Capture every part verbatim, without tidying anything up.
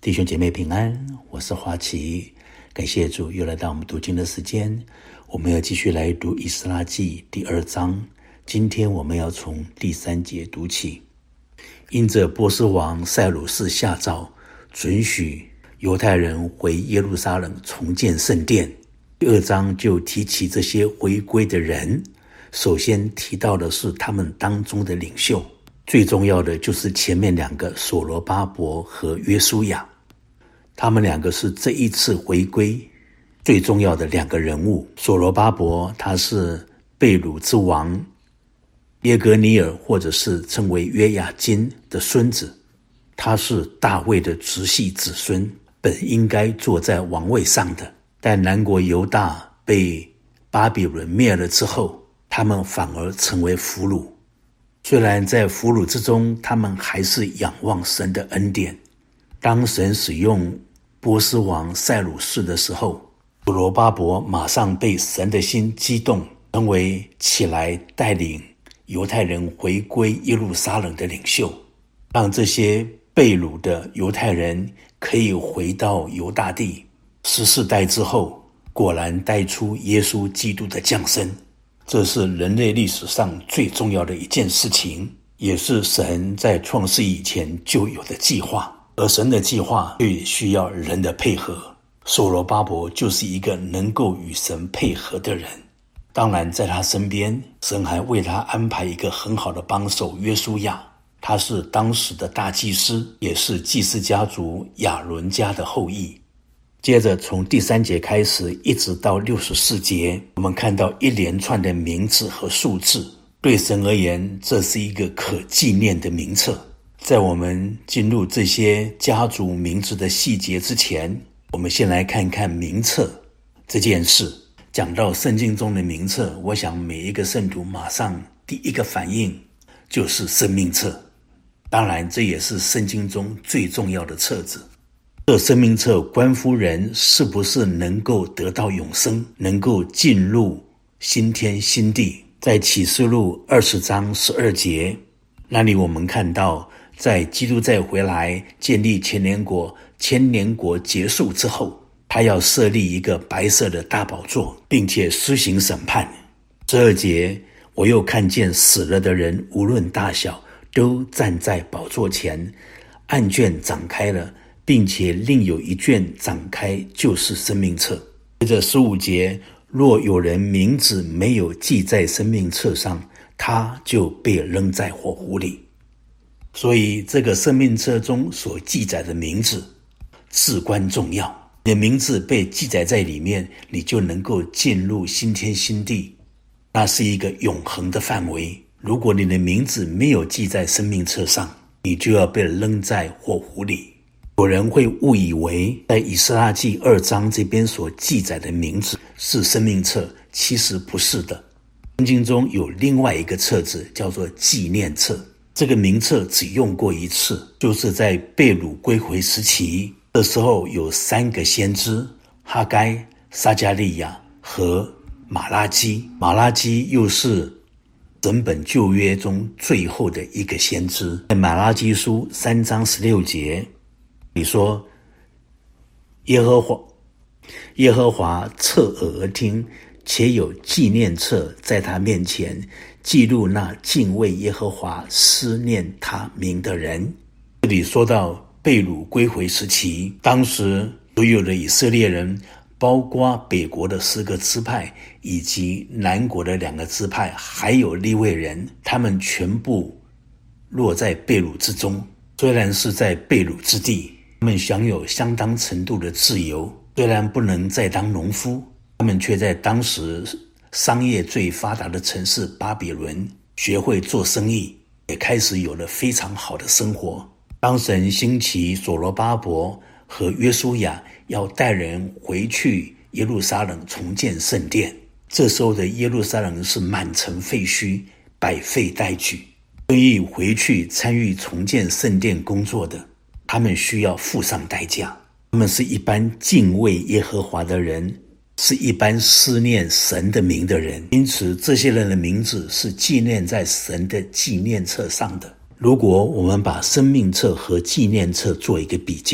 弟兄姐妹平安，我是华奇，感谢主又来到我们读经的时间。我们要继续来读以斯拉记第二章，今天我们要从第三节读起。因着波斯王塞鲁士下诏，准许犹太人回耶路撒冷重建圣殿。第二章就提起这些回归的人，首先提到的是他们当中的领袖，最重要的就是前面两个所罗巴伯和约书亚，他们两个是这一次回归最重要的两个人物。所罗巴伯他是被掳之王耶格尼尔，或者是称为约雅斤的孙子，他是大卫的直系子孙，本应该坐在王位上的，但南国犹大被巴比伦灭了之后，他们反而成为俘虏。虽然在俘虏之中，他们还是仰望神的恩典。当神使用波斯王塞鲁士的时候，所罗巴伯马上被神的心激动，成为起来带领犹太人回归耶路撒冷的领袖，让这些被掳的犹太人可以回到犹大地。十四代之后，果然带出耶稣基督的降生，这是人类历史上最重要的一件事情，也是神在创世以前就有的计划，而神的计划却需要人的配合。所罗巴伯就是一个能够与神配合的人，当然在他身边，神还为他安排一个很好的帮手约书亚，他是当时的大祭司，也是祭司家族亚伦家的后裔。接着从第三节开始一直到六十四节，我们看到一连串的名字和数字，对神而言，这是一个可纪念的名册。在我们进入这些家族名字的细节之前，我们先来看看名册这件事。讲到圣经中的名册，我想每一个圣徒马上第一个反应就是生命册，当然这也是圣经中最重要的册子。这生命册关乎人是不是能够得到永生，能够进入新天新地。在启示录二十章十二节，那里我们看到，在基督再回来建立千年国，千年国结束之后，他要设立一个白色的大宝座，并且施行审判。十二节，我又看见死了的人无论大小，都站在宝座前，案卷展开了，并且另有一卷展开，就是生命册。接着十五节，若有人名字没有记在生命册上，他就被扔在火湖里。所以这个生命册中所记载的名字至关重要，你的名字被记载在里面，你就能够进入新天新地，那是一个永恒的范围。如果你的名字没有记在生命册上，你就要被扔在火湖里。有人会误以为在以斯拉记二章这边所记载的名字是生命册，其实不是的。圣经中有另外一个册子叫做纪念册，这个名册只用过一次，就是在被掳归回时期，这时候有三个先知，哈该、撒迦利亚和马拉基。马拉基又是整本旧约中最后的一个先知。在马拉基书三章十六节，你说耶和华耶和华侧耳而听，且有纪念册在他面前，记录那敬畏耶和华思念他名的人。这里说到被掳归回时期，当时所有的以色列人，包括北国的十个支派以及南国的两个支派，还有利未人，他们全部落在被掳之中。虽然是在被掳之地，他们享有相当程度的自由，虽然不能再当农夫，他们却在当时商业最发达的城市巴比伦学会做生意，也开始有了非常好的生活。当神兴起所罗巴伯和约书亚要带人回去耶路撒冷重建圣殿，这时候的耶路撒冷是满城废墟，百废待举。愿意回去参与重建圣殿工作的，他们需要付上代价。他们是一般敬畏耶和华的人，是一般思念神的名的人，因此这些人的名字是纪念在神的纪念册上的。如果我们把生命册和纪念册做一个比较，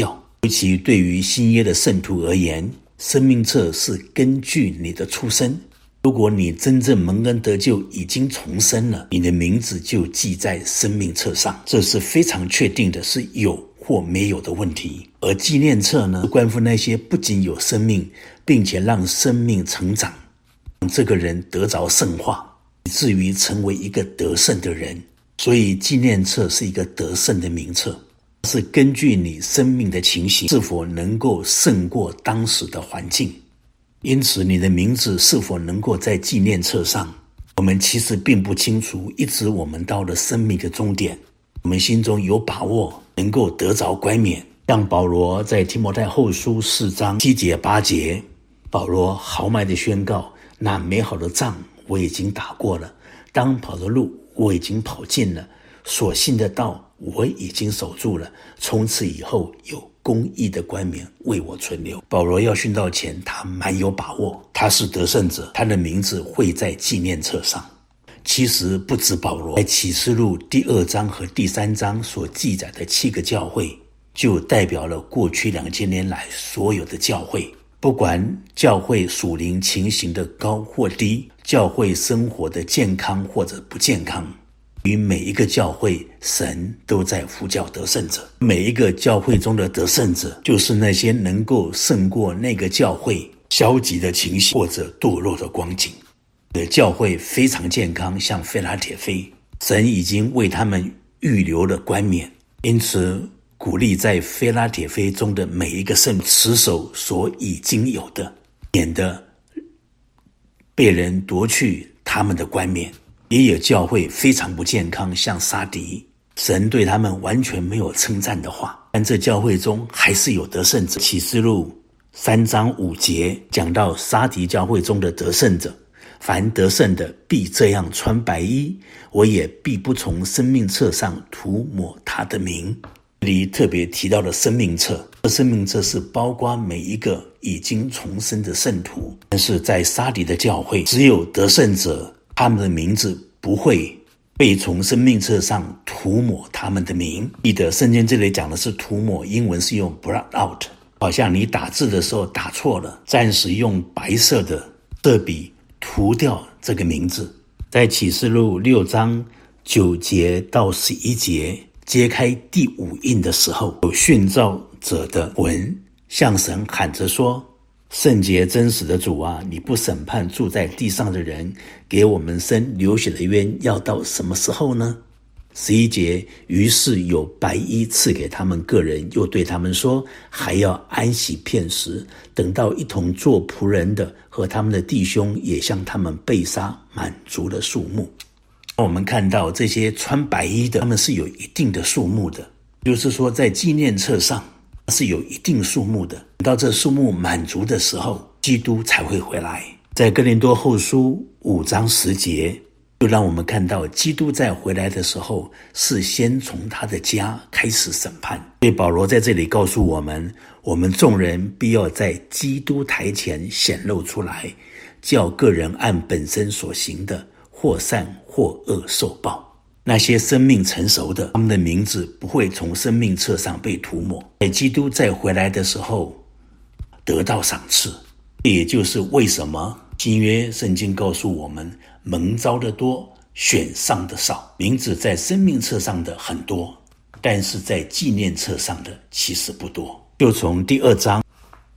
尤其对于新约的圣徒而言，生命册是根据你的出生。如果你真正蒙恩得救，已经重生了，你的名字就记在生命册上，这是非常确定的，是有或没有的问题。而纪念册呢，关乎那些不仅有生命，并且让生命成长，让这个人得着圣化，以至于成为一个得胜的人。所以纪念册是一个得胜的名册，是根据你生命的情形是否能够胜过当时的环境。因此你的名字是否能够在纪念册上，我们其实并不清楚，一直我们到了生命的终点，我们心中有把握能够得着冠冕。像保罗在提摩太后书四章七节八节，保罗豪迈地宣告，那美好的仗我已经打过了，当跑的路我已经跑尽了，所信的道我已经守住了，从此以后有公义的冠冕为我存留。保罗要殉道前，他蛮有把握，他是得胜者，他的名字会在纪念册上。其实不止保罗，在启示录第二章和第三章所记载的七个教会，就代表了过去两千年来所有的教会。不管教会属灵情形的高或低，教会生活的健康或者不健康，与每一个教会，神都在呼叫得胜者。每一个教会中的得胜者，就是那些能够胜过那个教会消极的情形或者堕落的光景。的教会非常健康，像腓拉铁非，神已经为他们预留了冠冕，因此鼓励在腓拉铁非中的每一个圣持守所已经有的，免得被人夺去他们的冠冕。也有教会非常不健康，像撒狄，神对他们完全没有称赞的话，但这教会中还是有得胜者。启示录三章五节讲到撒狄教会中的得胜者，凡得胜的必这样穿白衣，我也必不从生命册上涂抹他的名。这里特别提到了生命册，这生命册是包括每一个已经重生的圣徒，但是在撒狄的教会，只有得胜者，他们的名字不会被从生命册上涂抹他们的名。记得圣经这里讲的是涂抹，英文是用 blot out， 好像你打字的时候打错了，暂时用白色的色笔涂掉这个名字。在启示录六章九节到十一节揭开第五印的时候，有殉道者的魂向神喊着说，圣洁真实的主啊，你不审判住在地上的人，给我们生流血的冤要到什么时候呢？十一节，于是有白衣赐给他们个人，又对他们说，还要安息片时，等到一同做仆人的和他们的弟兄也向他们被杀，满足了数目。我们看到这些穿白衣的，他们是有一定的数目的，就是说在纪念册上是有一定数目的，等到这数目满足的时候，基督才会回来。在哥林多后书五章十节，就让我们看到基督在回来的时候，是先从他的家开始审判。所以保罗在这里告诉我们，我们众人必要在基督台前显露出来，叫个人按本身所行的，或善或恶受报。那些生命成熟的，他们的名字不会从生命册上被涂抹，在基督再回来的时候得到赏赐。这也就是为什么新约圣经告诉我们，蒙召的多，选上的少。名字在生命册上的很多，但是在纪念册上的其实不多。就从第二章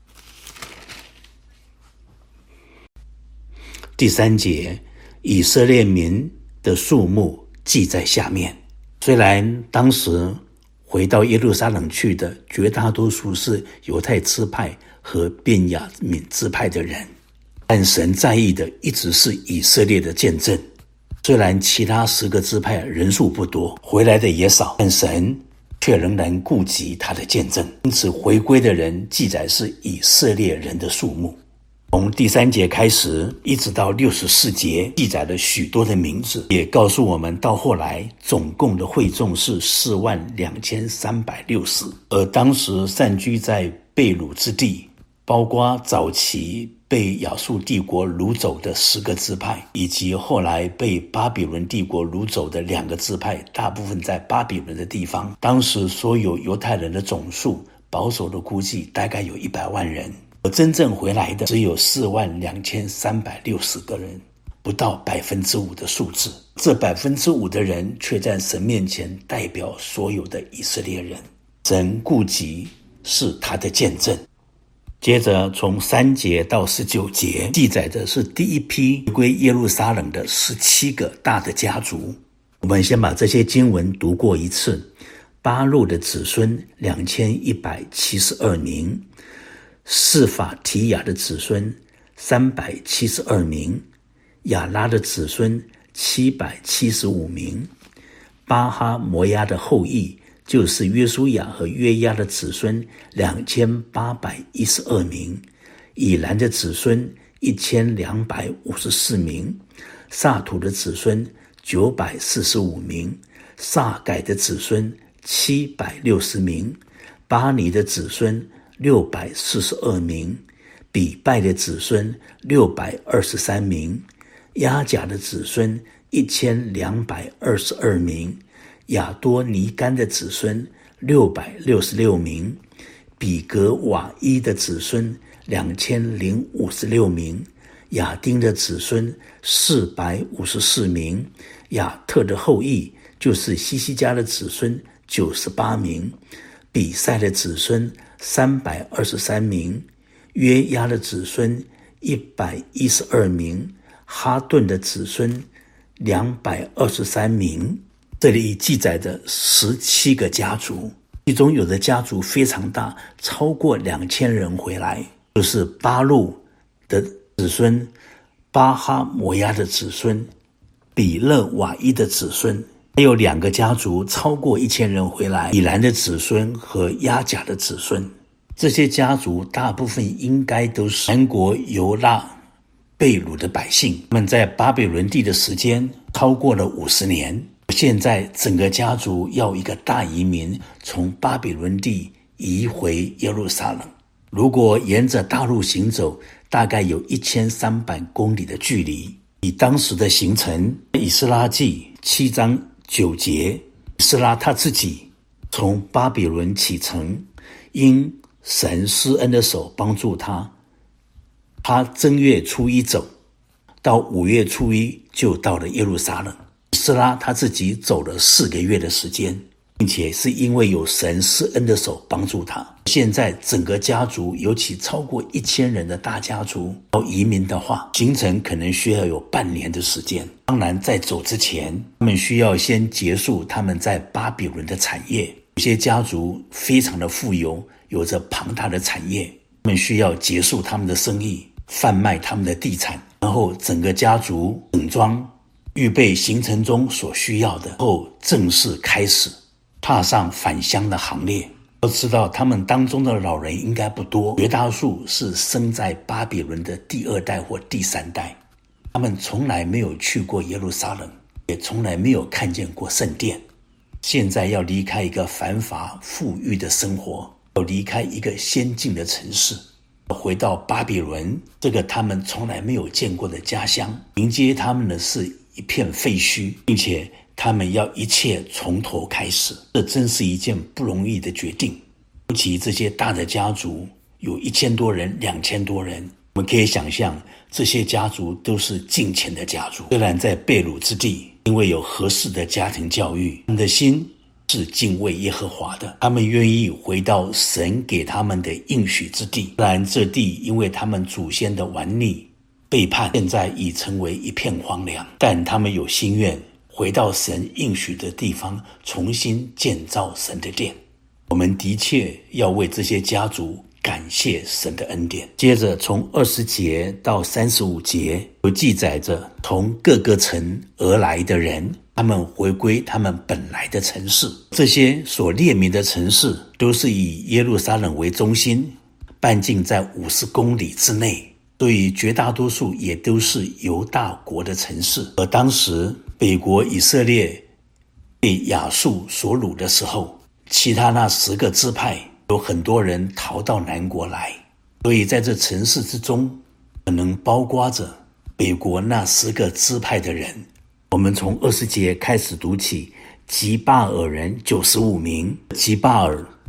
第三节，以色列民的数目记在下面。虽然当时回到耶路撒冷去的绝大多数是犹太支派和便雅悯支派的人，但神在意的一直是以色列的见证。虽然其他十个支派人数不多，回来的也少，但神却仍然顾及他的见证。因此回归的人记载是以色列人的数目。从第三节开始一直到六十四节，记载了许多的名字，也告诉我们到后来总共的会众是四万两千三百六十。而当时散居在被掳之地，包括早期被亚述帝国掳走的十个支派，以及后来被巴比伦帝国掳走的两个支派，大部分在巴比伦的地方。当时所有犹太人的总数保守的估计大概有一百万人，而真正回来的只有四万两千三百六十个人，不到百分之五的数字。这百分之五的人却在神面前代表所有的以色列人，神顾及是他的见证。接着从三节到十九节记载的是第一批回归耶路撒冷的十七个大的家族。我们先把这些经文读过一次。巴路的子孙两千一百七十二名，示法提亚的子孙三百七十二名，亚拉的子孙七百七十五名，巴哈摩押的后裔就是约书亚和约押的子孙两千八百一十二名，以兰的子孙一千两百五十四名，萨土的子孙九百四十五名，萨改的子孙七百六十名，巴尼的子孙六百四十二名，比拜的子孙六百二十三名，亚甲的子孙一千两百二十二名，亚多尼干的子孙六百六十六名，比格瓦伊的子孙两千零五十六名，亚丁的子孙四百五十四名，亚特的后裔就是西西家的子孙九十八名，比赛的子孙三百二十三名，约押的子孙一百一十二名，哈顿的子孙两百二十三名。这里记载着十七个家族，其中有的家族非常大，超过两千人回来，就是巴路的子孙、巴哈摩押的子孙、比勒瓦伊的子孙，还有两个家族超过一千人回来，以兰的子孙和亚甲的子孙。这些家族大部分应该都是南国犹大被掳的百姓，他们在巴比伦地的时间超过了五十年。现在整个家族要一个大移民从巴比伦地移回耶路撒冷，如果沿着大路行走，大概有一千三百公里的距离。以当时的行程，以斯拉记七章九节，以斯拉他自己从巴比伦启程，因神施恩的手帮助他，他正月初一走，到五月初一就到了耶路撒冷。以斯拉他自己走了四个月的时间，并且是因为有神施恩的手帮助他。现在整个家族，尤其超过一千人的大家族要移民的话，行程可能需要有半年的时间。当然在走之前，他们需要先结束他们在巴比伦的产业。有些家族非常的富有，有着庞大的产业，他们需要结束他们的生意，贩卖他们的地产，然后整个家族整装预备行程中所需要的，后正式开始踏上返乡的行列。要知道他们当中的老人应该不多，绝大多数是生在巴比伦的第二代或第三代，他们从来没有去过耶路撒冷，也从来没有看见过圣殿。现在要离开一个繁华富裕的生活，要离开一个先进的城市，回到巴比伦这个他们从来没有见过的家乡，迎接他们的是一片废墟，并且他们要一切从头开始，这真是一件不容易的决定。尤其这些大的家族有一千多人、两千多人，我们可以想象这些家族都是敬虔的家族。虽然在被掳之地，因为有合适的家庭教育，他们的心是敬畏耶和华的，他们愿意回到神给他们的应许之地。虽然这地因为他们祖先的顽逆背叛，现在已成为一片荒凉，但他们有心愿回到神应许的地方，重新建造神的殿。我们的确要为这些家族感谢神的恩典。接着从二十节到三十五节有记载着从各个城而来的人，他们回归他们本来的城市。这些所列明的城市都是以耶路撒冷为中心，半径在五十公里之内，所以绝大多数也都是犹大国的城市。而当时北国以色列被亚述所掳的时候，其他那十个支派有很多人逃到南国来，所以在这城市之中可能包括着北国那十个支派的人。我们从二十节开始读起，吉巴尔人九十五名，吉巴尔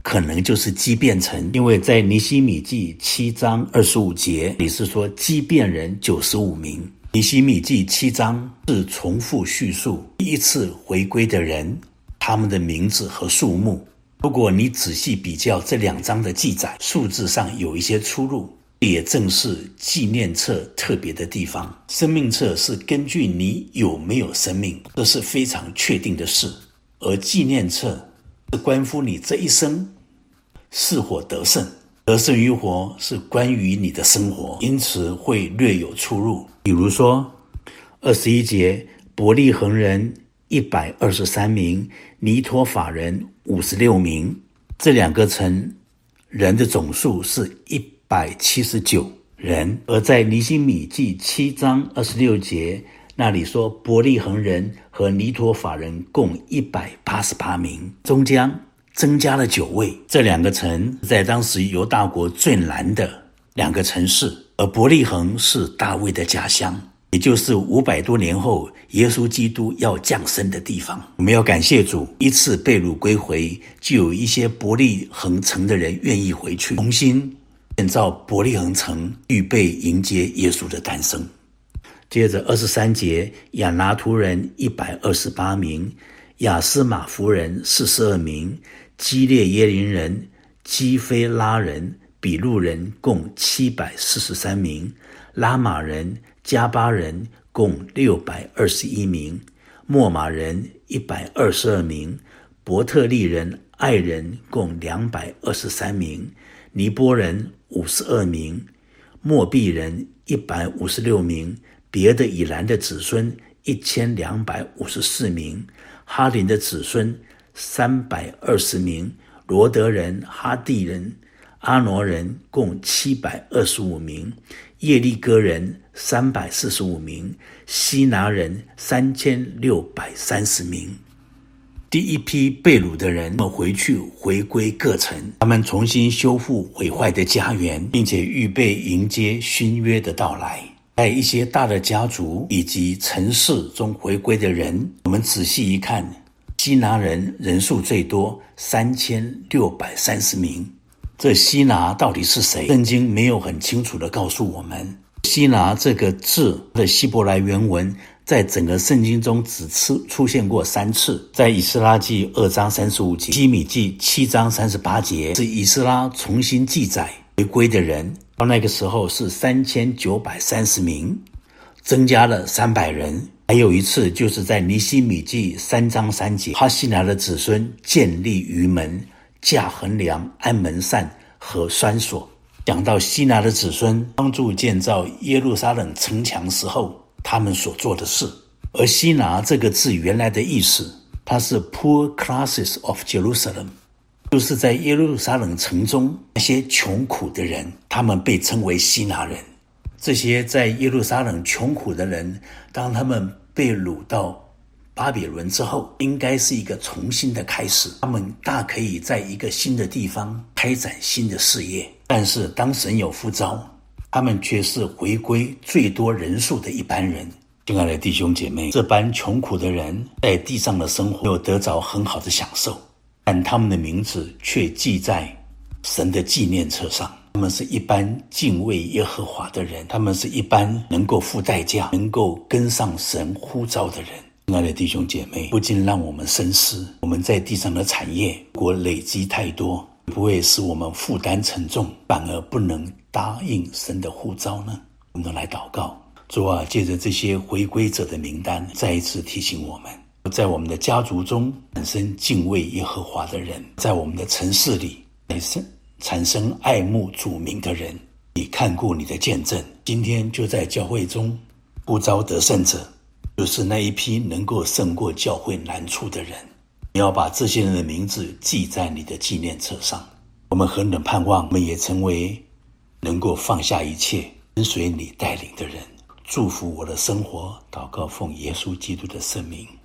可能就是基遍城，因为在尼希米记七章二十五节里是说基遍人九十五名。尼希米记七章是重复叙述第一次回归的人他们的名字和数目。如果你仔细比较这两章的记载，数字上有一些出入，也正是纪念册特别的地方。生命册是根据你有没有生命，这是非常确定的事，而纪念册是关乎你这一生是否得胜。得胜与否是关于你的生活，因此会略有出入。比如说二十一节，伯利恒人一百二十三名，尼托法人五十六名，这两个城人的总数是一百七十九人。而在尼希米记七章二十六节那里说，伯利恒人和尼托法人共一百八十八名，中间增加了九位。这两个城在当时犹大国最南的两个城市，而伯利恒是大卫的家乡，也就是五百多年后耶稣基督要降生的地方。我们要感谢主，一次被掳归回，就有一些伯利恒城的人愿意回去，重新建造伯利恒城，预备迎接耶稣的诞生。接着二十三节，亚拿图人一百二十八名，亚斯马夫人四十二名，基列耶林人、基非拉人、比路人共七百四十三名，拉玛人、加巴人共六百二十一名，莫马人一百二十二名，伯特利人、爱人共两百二十三名，尼波人五十二名，莫毕人一百五十六名，别的以兰的子孙一千两百五十四名，哈林的子孙三百二十名，罗德人、哈地人、阿挪人共七百二十五名，耶利哥人三百四十五名，西拿人三千六百三十名。第一批被掳的人们回去回归各城，他们重新修复毁坏的家园，并且预备迎接新约的到来。在一些大的家族以及城市中回归的人，我们仔细一看，西拿人人数最多，三千六百三十名。这西拿到底是谁？圣经没有很清楚地告诉我们。西拿这个字的希伯来原文在整个圣经中只出现过三次，在以斯拉记二章三十五节，希米记七章三十八节，是以斯拉重新记载回归的人，到那个时候是三千九百三十名，增加了三百人。还有一次就是在尼希米记三章三节，哈西拿的子孙建立鱼门、架横梁、安门扇和栓锁。讲到西拿的子孙帮助建造耶路撒冷城墙时候他们所做的事。而西拿这个字原来的意思，它是 poor classes of Jerusalem， 就是在耶路撒冷城中那些穷苦的人，他们被称为西拿人。这些在耶路撒冷穷苦的人，当他们被掳到巴比伦之后，应该是一个重新的开始，他们大可以在一个新的地方开展新的事业。但是当神有呼召，他们却是回归最多人数的一般人。亲爱的弟兄姐妹，这般穷苦的人在地上的生活没有得着很好的享受，但他们的名字却记在神的纪念册上。他们是一般敬畏耶和华的人，他们是一般能够付代价、能够跟上神呼召的人。亲爱的弟兄姐妹，不禁让我们深思，我们在地上的产业如果累积太多，不会使我们负担沉重，反而不能答应神的呼召呢？我们都来祷告。主啊，借着这些回归者的名单，再一次提醒我们，在我们的家族中产生敬畏耶和华的人，在我们的城市里产生爱慕主名的人，你看顾你的见证。今天就在教会中呼召得胜者，就是那一批能够胜过教会难处的人。你要把这些人的名字记在你的纪念册上。我们何等盼望我们也成为能够放下一切跟随你带领的人。祝福我的生活，祷告奉耶稣基督的圣名。